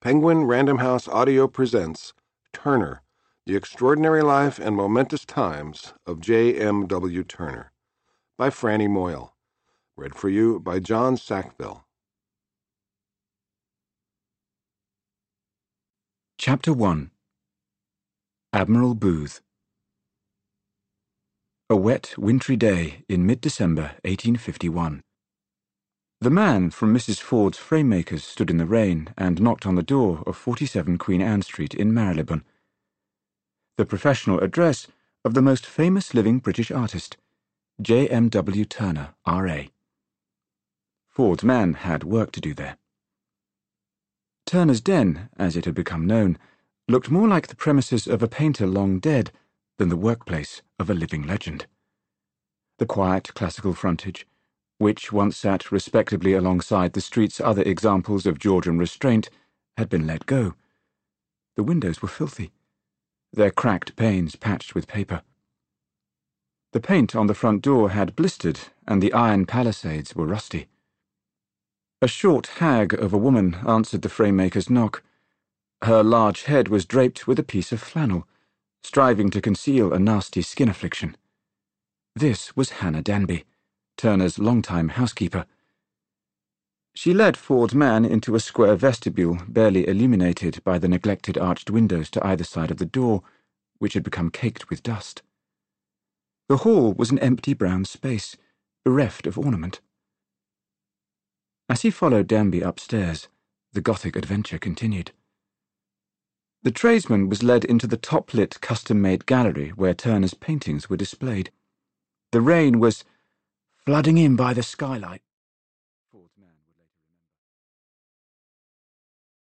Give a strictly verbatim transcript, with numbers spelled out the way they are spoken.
Penguin Random House Audio presents Turner, The Extraordinary Life and Momentous Times of J M W Turner, by Franny Moyle. Read for you by John Sackville. Chapter one. Admiral Booth. A wet, wintry day in mid-December eighteen fifty-one. The man from Missus Ford's frame-makers stood in the rain and knocked on the door of forty-seven Queen Anne Street in Marylebone. The professional address of the most famous living British artist, J M W Turner, R A Ford's man had work to do there. Turner's Den, as it had become known, looked more like the premises of a painter long dead than the workplace of a living legend. The quiet classical frontage, which once sat respectably alongside the street's other examples of Georgian restraint, had been let go. The windows were filthy, their cracked panes patched with paper. The paint on the front door had blistered, and the iron palisades were rusty. A short hag of a woman answered the frame-maker's knock. Her large head was draped with a piece of flannel, striving to conceal a nasty skin affliction. This was Hannah Danby, Turner's long-time housekeeper. She led Ford's man into a square vestibule barely illuminated by the neglected arched windows to either side of the door, which had become caked with dust. The hall was an empty brown space, bereft of ornament. As he followed Danby upstairs, the Gothic adventure continued. The tradesman was led into the top-lit custom-made gallery where Turner's paintings were displayed. The rain was flooding in by the skylight.